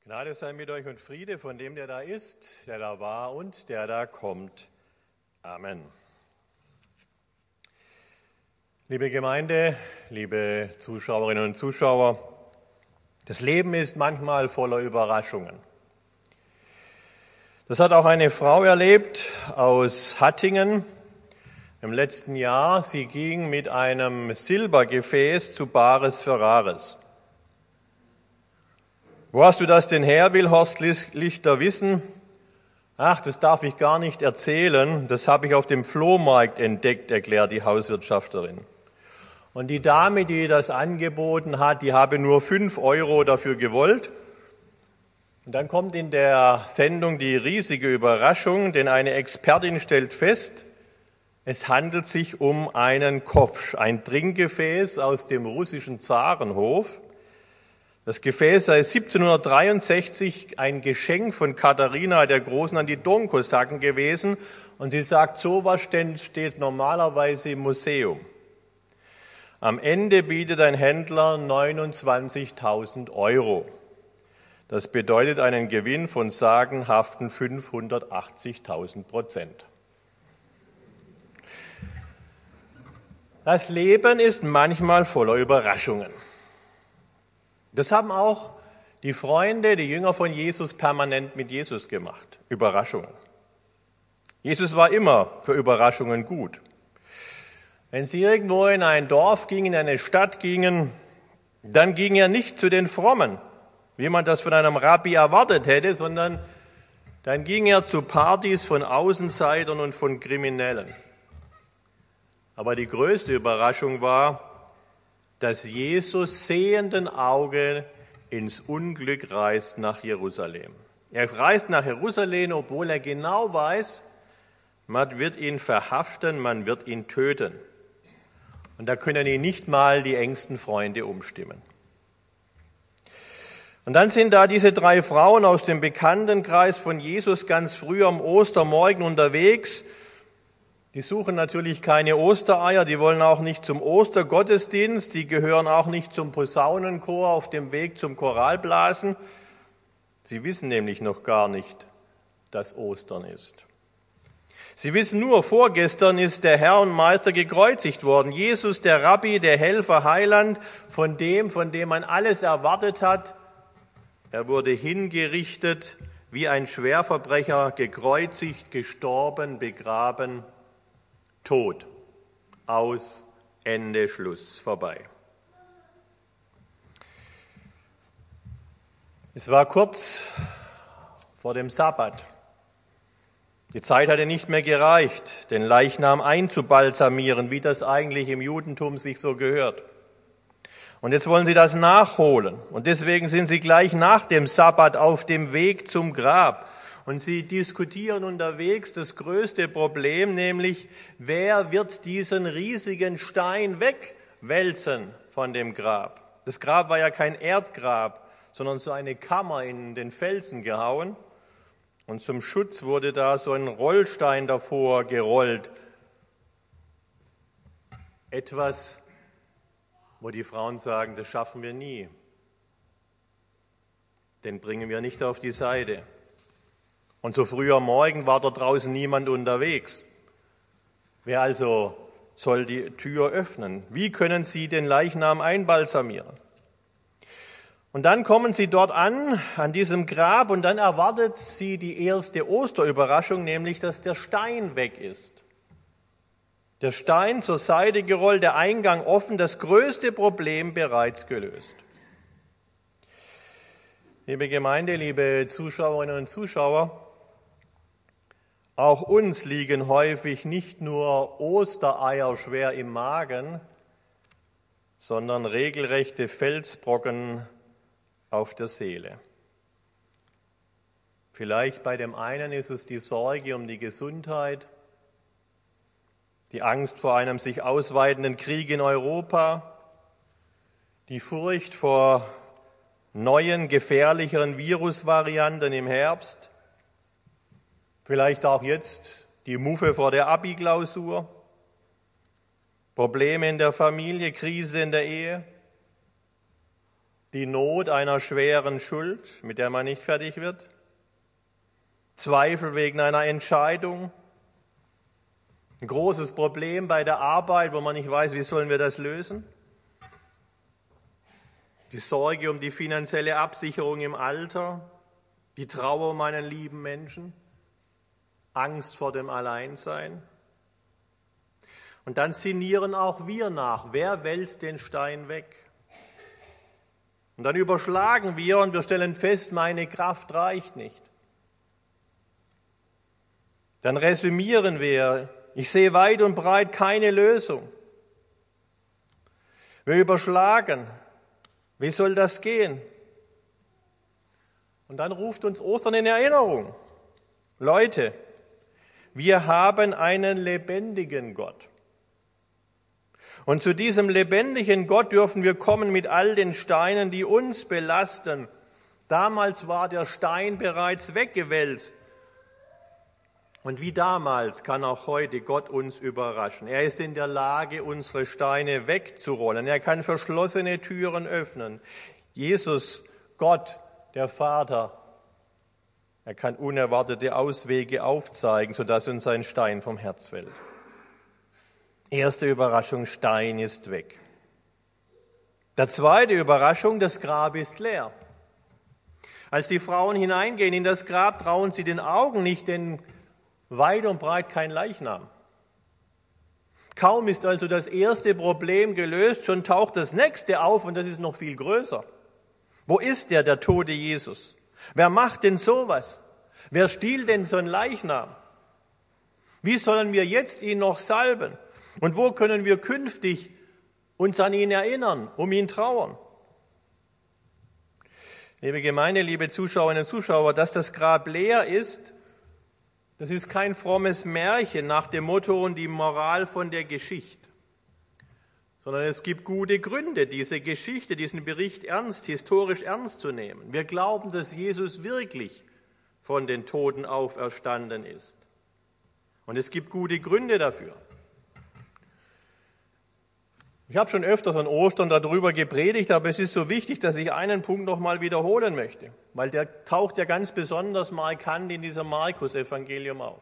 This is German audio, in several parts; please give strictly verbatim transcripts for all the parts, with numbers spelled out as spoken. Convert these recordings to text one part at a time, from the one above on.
Gnade sei mit euch und Friede von dem, der da ist, der da war und der da kommt. Amen. Liebe Gemeinde, liebe Zuschauerinnen und Zuschauer, das Leben ist manchmal voller Überraschungen. Das hat auch eine Frau erlebt aus Hattingen im letzten Jahr. Sie ging mit einem Silbergefäß zu Bares Ferraris. Wo hast du das denn her, will Horst Lichter wissen? Ach, das darf ich gar nicht erzählen. Das habe ich auf dem Flohmarkt entdeckt, erklärt die Hauswirtschafterin. Und die Dame, die das angeboten hat, die habe nur fünf Euro dafür gewollt. Und dann kommt in der Sendung die riesige Überraschung, denn eine Expertin stellt fest, es handelt sich um einen Kovsch, ein Trinkgefäß aus dem russischen Zarenhof. Das Gefäß sei siebzehnhundertdreiundsechzig ein Geschenk von Katharina der Großen an die Donkosaken gewesen. Und sie sagt, sowas steht normalerweise im Museum. Am Ende bietet ein Händler neunundzwanzigtausend Euro. Das bedeutet einen Gewinn von sagenhaften fünfhundertachtzigtausend Prozent. Das Leben ist manchmal voller Überraschungen. Das haben auch die Freunde, die Jünger von Jesus permanent mit Jesus gemacht. Überraschungen. Jesus war immer für Überraschungen gut. Wenn sie irgendwo in ein Dorf gingen, in eine Stadt gingen, dann ging er nicht zu den Frommen, wie man das von einem Rabbi erwartet hätte, sondern dann ging er zu Partys von Außenseitern und von Kriminellen. Aber die größte Überraschung war, dass Jesus sehenden Auge ins Unglück reist nach Jerusalem. Er reist nach Jerusalem, obwohl er genau weiß, man wird ihn verhaften, man wird ihn töten. Und da können ihn nicht mal die engsten Freunde umstimmen. Und dann sind da diese drei Frauen aus dem Bekanntenkreis von Jesus ganz früh am Ostermorgen unterwegs. Die suchen natürlich keine Ostereier, die wollen auch nicht zum Ostergottesdienst, die gehören auch nicht zum Posaunenchor auf dem Weg zum Choralblasen. Sie wissen nämlich noch gar nicht, dass Ostern ist. Sie wissen nur, vorgestern ist der Herr und Meister gekreuzigt worden. Jesus, der Rabbi, der Helfer, Heiland, von dem, von dem man alles erwartet hat. Er wurde hingerichtet, wie ein Schwerverbrecher, gekreuzigt, gestorben, begraben, tot, aus, Ende, Schluss, vorbei. Es war kurz vor dem Sabbat. Die Zeit hatte nicht mehr gereicht, den Leichnam einzubalsamieren, wie das eigentlich im Judentum sich so gehört. Und jetzt wollen sie das nachholen. Und deswegen sind sie gleich nach dem Sabbat auf dem Weg zum Grab. Und sie diskutieren unterwegs das größte Problem, nämlich wer wird diesen riesigen Stein wegwälzen von dem Grab. Das Grab war ja kein Erdgrab, sondern so eine Kammer in den Felsen gehauen. Und zum Schutz wurde da so ein Rollstein davor gerollt. Etwas, wo die Frauen sagen, das schaffen wir nie. Den bringen wir nicht auf die Seite. Und so früh am Morgen war dort draußen niemand unterwegs. Wer also soll die Tür öffnen? Wie können sie den Leichnam einbalsamieren? Und dann kommen sie dort an, an diesem Grab, und dann erwartet sie die erste Osterüberraschung, nämlich, dass der Stein weg ist. Der Stein zur Seite gerollt, der Eingang offen, das größte Problem bereits gelöst. Liebe Gemeinde, liebe Zuschauerinnen und Zuschauer, auch uns liegen häufig nicht nur Ostereier schwer im Magen, sondern regelrechte Felsbrocken auf der Seele. Vielleicht bei dem einen ist es die Sorge um die Gesundheit, die Angst vor einem sich ausweitenden Krieg in Europa, die Furcht vor neuen, gefährlicheren Virusvarianten im Herbst, vielleicht auch jetzt die Muffe vor der Abi-Klausur, Probleme in der Familie, Krise in der Ehe, die Not einer schweren Schuld, mit der man nicht fertig wird, Zweifel wegen einer Entscheidung, ein großes Problem bei der Arbeit, wo man nicht weiß, wie sollen wir das lösen, die Sorge um die finanzielle Absicherung im Alter, die Trauer um einen lieben Menschen, Angst vor dem Alleinsein. Und dann sinnieren auch wir nach, wer wälzt den Stein weg? Und dann überschlagen wir und wir stellen fest, meine Kraft reicht nicht. Dann resümieren wir, ich sehe weit und breit keine Lösung. Wir überschlagen, wie soll das gehen? Und dann ruft uns Ostern in Erinnerung. Leute, wir haben einen lebendigen Gott. Und zu diesem lebendigen Gott dürfen wir kommen mit all den Steinen, die uns belasten. Damals war der Stein bereits weggewälzt. Und wie damals kann auch heute Gott uns überraschen. Er ist in der Lage, unsere Steine wegzurollen. Er kann verschlossene Türen öffnen. Jesus, Gott, der Vater, er kann unerwartete Auswege aufzeigen, sodass uns ein Stein vom Herz fällt. Erste Überraschung, Stein ist weg. Der zweite Überraschung, das Grab ist leer. Als die Frauen hineingehen in das Grab, trauen sie den Augen nicht, denn weit und breit kein Leichnam. Kaum ist also das erste Problem gelöst, schon taucht das nächste auf und das ist noch viel größer. Wo ist der, der tote Jesus? Wer macht denn sowas? Wer stiehlt denn so ein Leichnam? Wie sollen wir jetzt ihn noch salben? Und wo können wir künftig uns an ihn erinnern, um ihn trauern? Liebe Gemeinde, liebe Zuschauerinnen und Zuschauer, dass das Grab leer ist, das ist kein frommes Märchen nach dem Motto und die Moral von der Geschichte, sondern es gibt gute Gründe, diese Geschichte, diesen Bericht ernst, historisch ernst zu nehmen. Wir glauben, dass Jesus wirklich von den Toten auferstanden ist. Und es gibt gute Gründe dafür. Ich habe schon öfters an Ostern darüber gepredigt, aber es ist so wichtig, dass ich einen Punkt noch mal wiederholen möchte, weil der taucht ja ganz besonders markant in diesem Markus-Evangelium auf.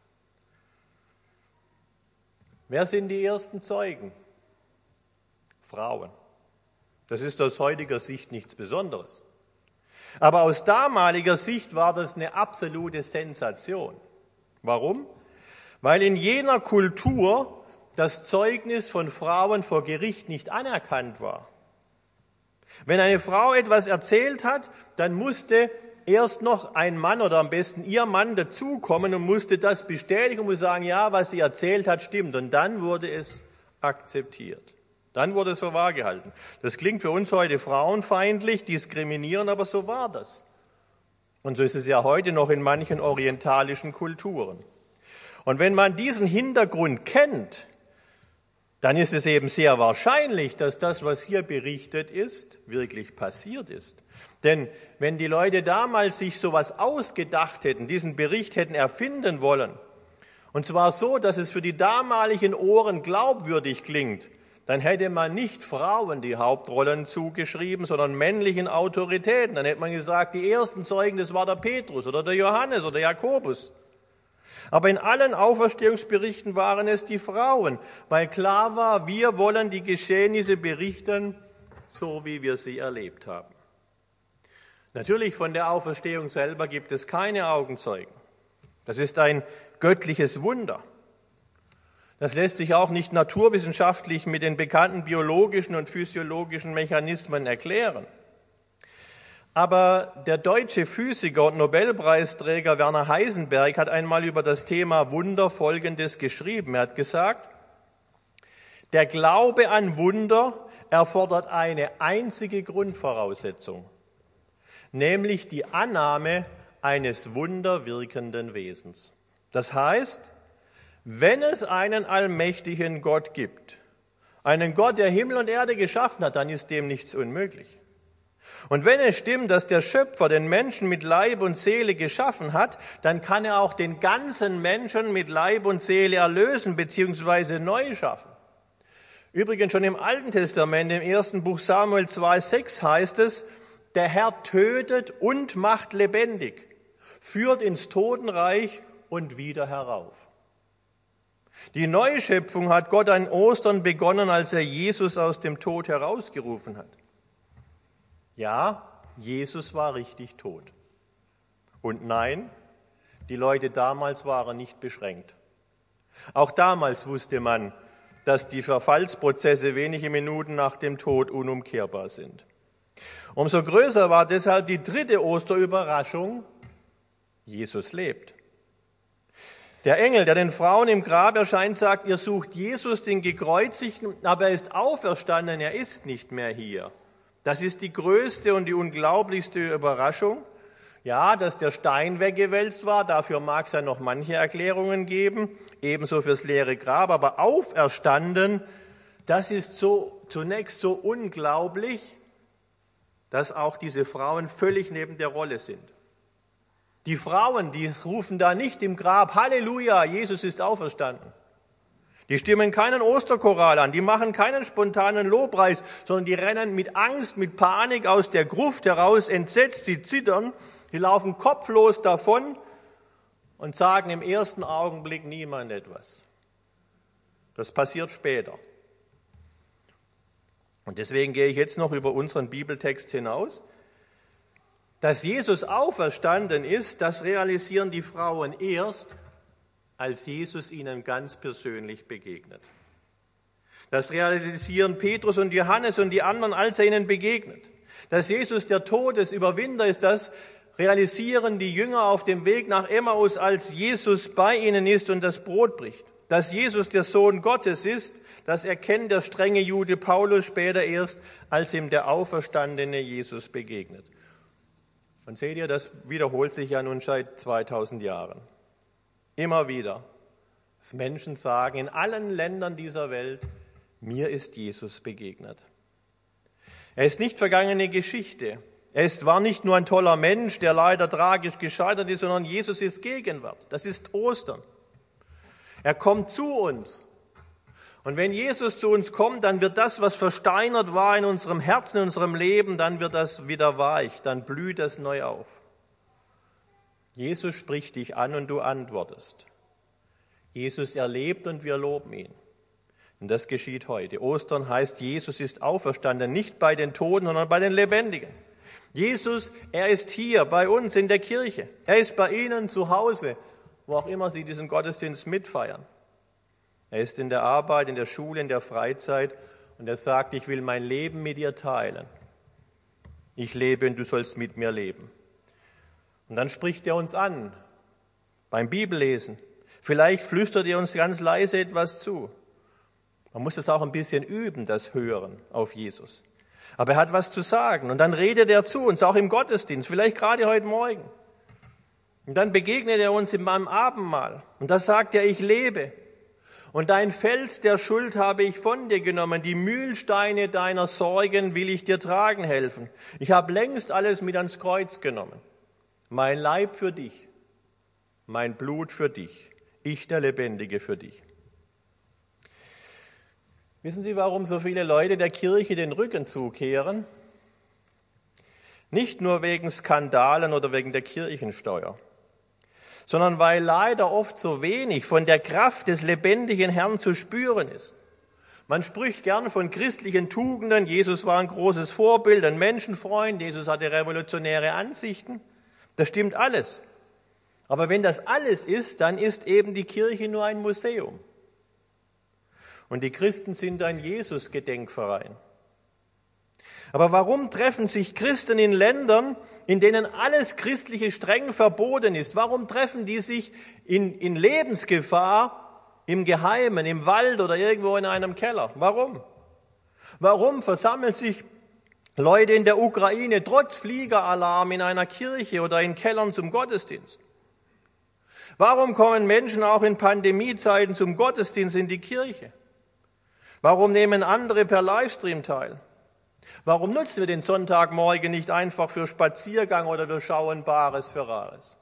Wer sind die ersten Zeugen? Frauen. Das ist aus heutiger Sicht nichts Besonderes. Aber aus damaliger Sicht war das eine absolute Sensation. Warum? Weil in jener Kultur das Zeugnis von Frauen vor Gericht nicht anerkannt war. Wenn eine Frau etwas erzählt hat, dann musste erst noch ein Mann oder am besten ihr Mann dazukommen und musste das bestätigen und musste sagen, ja, was sie erzählt hat, stimmt. Und dann wurde es akzeptiert. Dann wurde es für wahr gehalten. Das klingt für uns heute frauenfeindlich, diskriminierend, aber so war das. Und so ist es ja heute noch in manchen orientalischen Kulturen. Und wenn man diesen Hintergrund kennt, dann ist es eben sehr wahrscheinlich, dass das, was hier berichtet ist, wirklich passiert ist. Denn wenn die Leute damals sich sowas ausgedacht hätten, diesen Bericht hätten erfinden wollen, und zwar so, dass es für die damaligen Ohren glaubwürdig klingt, dann hätte man nicht Frauen die Hauptrollen zugeschrieben, sondern männlichen Autoritäten. Dann hätte man gesagt, die ersten Zeugen, das war der Petrus oder der Johannes oder Jakobus. Aber in allen Auferstehungsberichten waren es die Frauen, weil klar war, wir wollen die Geschehnisse berichten, so wie wir sie erlebt haben. Natürlich von der Auferstehung selber gibt es keine Augenzeugen. Das ist ein göttliches Wunder. Das lässt sich auch nicht naturwissenschaftlich mit den bekannten biologischen und physiologischen Mechanismen erklären. Aber der deutsche Physiker und Nobelpreisträger Werner Heisenberg hat einmal über das Thema Wunder Folgendes geschrieben. Er hat gesagt, der Glaube an Wunder erfordert eine einzige Grundvoraussetzung, nämlich die Annahme eines wunderwirkenden Wesens. Das heißt, wenn es einen allmächtigen Gott gibt, einen Gott, der Himmel und Erde geschaffen hat, dann ist dem nichts unmöglich. Und wenn es stimmt, dass der Schöpfer den Menschen mit Leib und Seele geschaffen hat, dann kann er auch den ganzen Menschen mit Leib und Seele erlösen bzw. neu schaffen. Übrigens schon im Alten Testament, im ersten Buch Samuel zwei sechs heißt es, der Herr tötet und macht lebendig, führt ins Totenreich und wieder herauf. Die Neuschöpfung hat Gott an Ostern begonnen, als er Jesus aus dem Tod herausgerufen hat. Ja, Jesus war richtig tot. Und nein, die Leute damals waren nicht beschränkt. Auch damals wusste man, dass die Verfallsprozesse wenige Minuten nach dem Tod unumkehrbar sind. Umso größer war deshalb die dritte Osterüberraschung: Jesus lebt. Der Engel, der den Frauen im Grab erscheint, sagt, ihr sucht Jesus, den Gekreuzigten, aber er ist auferstanden, er ist nicht mehr hier. Das ist die größte und die unglaublichste Überraschung. Ja, dass der Stein weggewälzt war, dafür mag es ja noch manche Erklärungen geben, ebenso fürs leere Grab, aber auferstanden, das ist so zunächst so unglaublich, dass auch diese Frauen völlig neben der Rolle sind. Die Frauen, die rufen da nicht im Grab, Halleluja, Jesus ist auferstanden. Die stimmen keinen Osterchoral an, die machen keinen spontanen Lobpreis, sondern die rennen mit Angst, mit Panik aus der Gruft heraus, entsetzt, sie zittern, die laufen kopflos davon und sagen im ersten Augenblick niemand etwas. Das passiert später. Und deswegen gehe ich jetzt noch über unseren Bibeltext hinaus. Dass Jesus auferstanden ist, das realisieren die Frauen erst, als Jesus ihnen ganz persönlich begegnet. Das realisieren Petrus und Johannes und die anderen, als er ihnen begegnet. Dass Jesus der Todesüberwinder ist, das realisieren die Jünger auf dem Weg nach Emmaus, als Jesus bei ihnen ist und das Brot bricht. Dass Jesus der Sohn Gottes ist, das erkennt der strenge Jude Paulus später erst, als ihm der auferstandene Jesus begegnet. Und seht ihr, das wiederholt sich ja nun seit zweitausend Jahren. Immer wieder, dass Menschen sagen, in allen Ländern dieser Welt, mir ist Jesus begegnet. Er ist nicht vergangene Geschichte. Er ist, war nicht nur ein toller Mensch, der leider tragisch gescheitert ist, sondern Jesus ist Gegenwart. Das ist Ostern. Er kommt zu uns. Und wenn Jesus zu uns kommt, dann wird das, was versteinert war in unserem Herzen, in unserem Leben, dann wird das wieder weich, dann blüht das neu auf. Jesus spricht dich an und du antwortest. Jesus erlebt und wir loben ihn. Und das geschieht heute. Ostern heißt, Jesus ist auferstanden, nicht bei den Toten, sondern bei den Lebendigen. Jesus, er ist hier bei uns in der Kirche. Er ist bei Ihnen zu Hause, wo auch immer Sie diesen Gottesdienst mitfeiern. Er ist in der Arbeit, in der Schule, in der Freizeit und er sagt, ich will mein Leben mit dir teilen. Ich lebe und du sollst mit mir leben. Und dann spricht er uns an beim Bibellesen. Vielleicht flüstert er uns ganz leise etwas zu. Man muss das auch ein bisschen üben, das Hören auf Jesus. Aber er hat was zu sagen und dann redet er zu uns, auch im Gottesdienst, vielleicht gerade heute Morgen. Und dann begegnet er uns im Abendmahl und da sagt er, ich lebe. Und dein Fels der Schuld habe ich von dir genommen, die Mühlsteine deiner Sorgen will ich dir tragen helfen. Ich habe längst alles mit ans Kreuz genommen. Mein Leib für dich, mein Blut für dich, ich der Lebendige für dich. Wissen Sie, warum so viele Leute der Kirche den Rücken zukehren? Nicht nur wegen Skandalen oder wegen der Kirchensteuer, sondern weil leider oft so wenig von der Kraft des lebendigen Herrn zu spüren ist. Man spricht gern von christlichen Tugenden. Jesus war ein großes Vorbild, ein Menschenfreund. Jesus hatte revolutionäre Ansichten. Das stimmt alles. Aber wenn das alles ist, dann ist eben die Kirche nur ein Museum. Und die Christen sind ein Jesus-Gedenkverein. Aber warum treffen sich Christen in Ländern, in denen alles Christliche streng verboten ist? Warum treffen die sich in, in Lebensgefahr im Geheimen, im Wald oder irgendwo in einem Keller? Warum? Warum versammeln sich Leute in der Ukraine trotz Fliegeralarm in einer Kirche oder in Kellern zum Gottesdienst? Warum kommen Menschen auch in Pandemiezeiten zum Gottesdienst in die Kirche? Warum nehmen andere per Livestream teil? Warum nutzen wir den Sonntagmorgen nicht einfach für Spaziergang oder wir schauen Bares für Rares?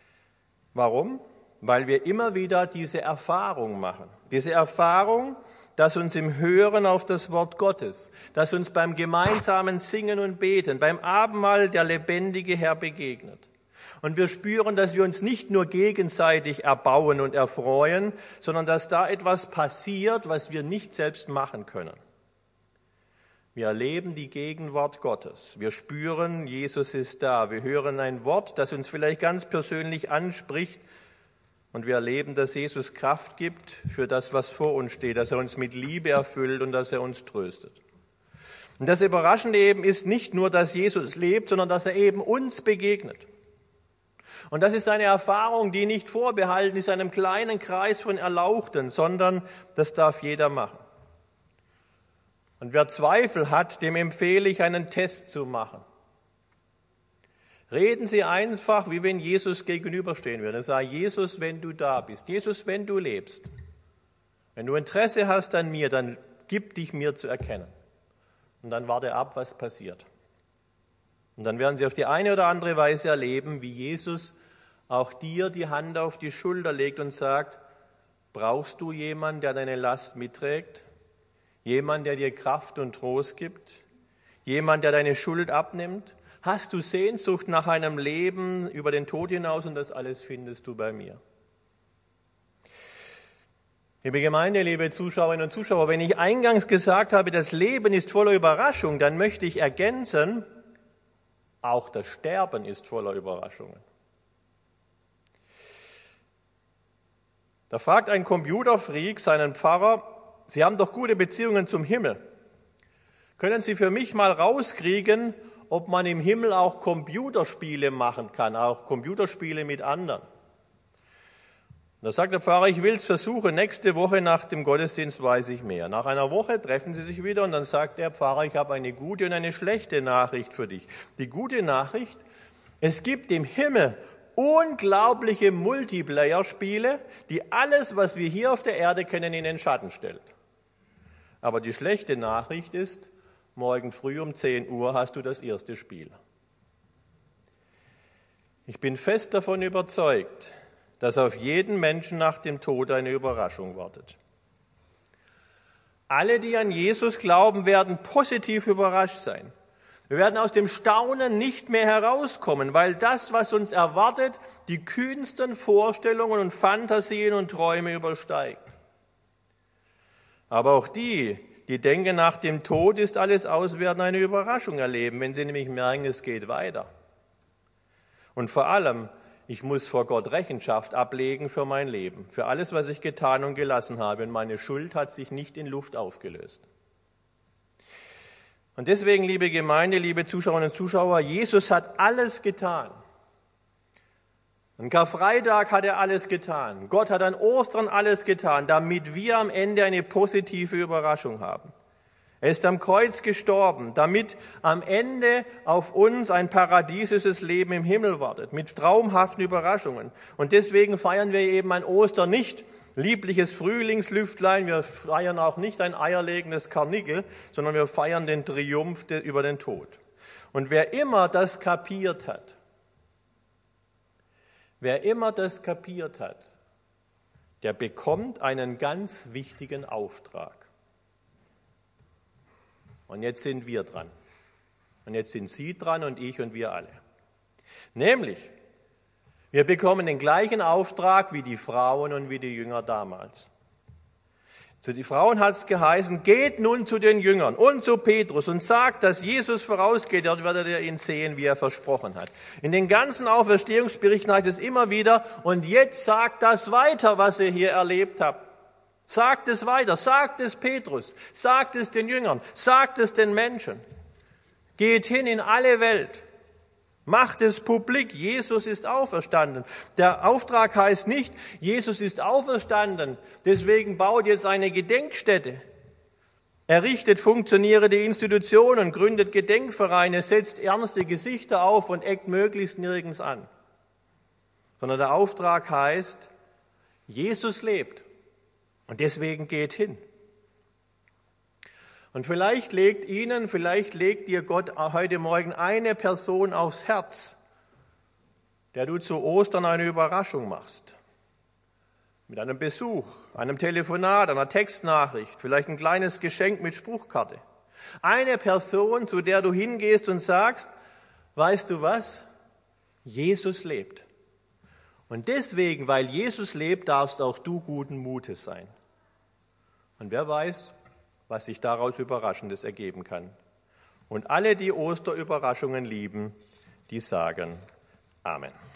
Warum? Weil wir immer wieder diese Erfahrung machen. Diese Erfahrung, das uns im Hören auf das Wort Gottes, das uns beim gemeinsamen Singen und Beten, beim Abendmahl der lebendige Herr begegnet. Und wir spüren, dass wir uns nicht nur gegenseitig erbauen und erfreuen, sondern dass da etwas passiert, was wir nicht selbst machen können. Wir erleben die Gegenwart Gottes. Wir spüren, Jesus ist da. Wir hören ein Wort, das uns vielleicht ganz persönlich anspricht. Und wir erleben, dass Jesus Kraft gibt für das, was vor uns steht, dass er uns mit Liebe erfüllt und dass er uns tröstet. Und das Überraschende eben ist nicht nur, dass Jesus lebt, sondern dass er eben uns begegnet. Und das ist eine Erfahrung, die nicht vorbehalten ist einem kleinen Kreis von Erlauchten, sondern das darf jeder machen. Und wer Zweifel hat, dem empfehle ich, einen Test zu machen. Reden Sie einfach, wie wenn Jesus gegenüberstehen würde. Sag, Jesus, wenn du da bist, Jesus, wenn du lebst. Wenn du Interesse hast an mir, dann gib dich mir zu erkennen. Und dann warte ab, was passiert. Und dann werden Sie auf die eine oder andere Weise erleben, wie Jesus auch dir die Hand auf die Schulter legt und sagt, brauchst du jemanden, der deine Last mitträgt? Jemand, der dir Kraft und Trost gibt? Jemand, der deine Schuld abnimmt? Hast du Sehnsucht nach einem Leben über den Tod hinaus und das alles findest du bei mir? Liebe Gemeinde, liebe Zuschauerinnen und Zuschauer, wenn ich eingangs gesagt habe, das Leben ist voller Überraschung, dann möchte ich ergänzen, auch das Sterben ist voller Überraschungen. Da fragt ein Computerfreak seinen Pfarrer, Sie haben doch gute Beziehungen zum Himmel. Können Sie für mich mal rauskriegen, ob man im Himmel auch Computerspiele machen kann, auch Computerspiele mit anderen? Und da sagt der Pfarrer, ich will es versuchen, nächste Woche nach dem Gottesdienst weiß ich mehr. Nach einer Woche treffen sie sich wieder und dann sagt der Pfarrer, ich habe eine gute und eine schlechte Nachricht für dich. Die gute Nachricht, es gibt im Himmel unglaubliche Multiplayer-Spiele, die alles, was wir hier auf der Erde kennen, in den Schatten stellt. Aber die schlechte Nachricht ist, morgen früh um zehn Uhr hast du das erste Spiel. Ich bin fest davon überzeugt, dass auf jeden Menschen nach dem Tod eine Überraschung wartet. Alle, die an Jesus glauben, werden positiv überrascht sein. Wir werden aus dem Staunen nicht mehr herauskommen, weil das, was uns erwartet, die kühnsten Vorstellungen und Fantasien und Träume übersteigt. Aber auch die, die denken, nach dem Tod ist alles aus, werden eine Überraschung erleben, wenn sie nämlich merken, es geht weiter. Und vor allem, ich muss vor Gott Rechenschaft ablegen für mein Leben, für alles, was ich getan und gelassen habe. Und meine Schuld hat sich nicht in Luft aufgelöst. Und deswegen, liebe Gemeinde, liebe Zuschauerinnen und Zuschauer, Jesus hat alles getan. An Karfreitag hat er alles getan. Gott hat an Ostern alles getan, damit wir am Ende eine positive Überraschung haben. Er ist am Kreuz gestorben, damit am Ende auf uns ein paradiesisches Leben im Himmel wartet, mit traumhaften Überraschungen. Und deswegen feiern wir eben an Ostern nicht liebliches Frühlingslüftlein, wir feiern auch nicht ein eierlegendes Karnickel, sondern wir feiern den Triumph über den Tod. Und wer immer das kapiert hat, wer immer das kapiert hat, der bekommt einen ganz wichtigen Auftrag. Und jetzt sind wir dran. Und jetzt sind Sie dran und ich und wir alle. Nämlich, wir bekommen den gleichen Auftrag wie die Frauen und wie die Jünger damals. Zu den Frauen hat es geheißen, geht nun zu den Jüngern und zu Petrus und sagt, dass Jesus vorausgeht, dort werdet ihr ihn sehen, wie er versprochen hat. In den ganzen Auferstehungsberichten heißt es immer wieder, und jetzt sagt das weiter, was ihr hier erlebt habt. Sagt es weiter, sagt es Petrus, sagt es den Jüngern, sagt es den Menschen. Geht hin in alle Welt. Macht es publik, Jesus ist auferstanden. Der Auftrag heißt nicht, Jesus ist auferstanden, deswegen baut jetzt eine Gedenkstätte. Errichtet funktionierende Institutionen, gründet Gedenkvereine, setzt ernste Gesichter auf und eckt möglichst nirgends an. Sondern der Auftrag heißt, Jesus lebt und deswegen geht hin. Und vielleicht legt Ihnen, vielleicht legt dir Gott heute Morgen eine Person aufs Herz, der du zu Ostern eine Überraschung machst. mit einem Besuch, einem Telefonat, einer Textnachricht, vielleicht ein kleines Geschenk mit Spruchkarte. Eine Person, zu der du hingehst und sagst, weißt du was? Jesus lebt. Und deswegen, weil Jesus lebt, darfst auch du guten Mutes sein. Und wer weiß, was sich daraus Überraschendes ergeben kann. Und alle, die Osterüberraschungen lieben, die sagen Amen.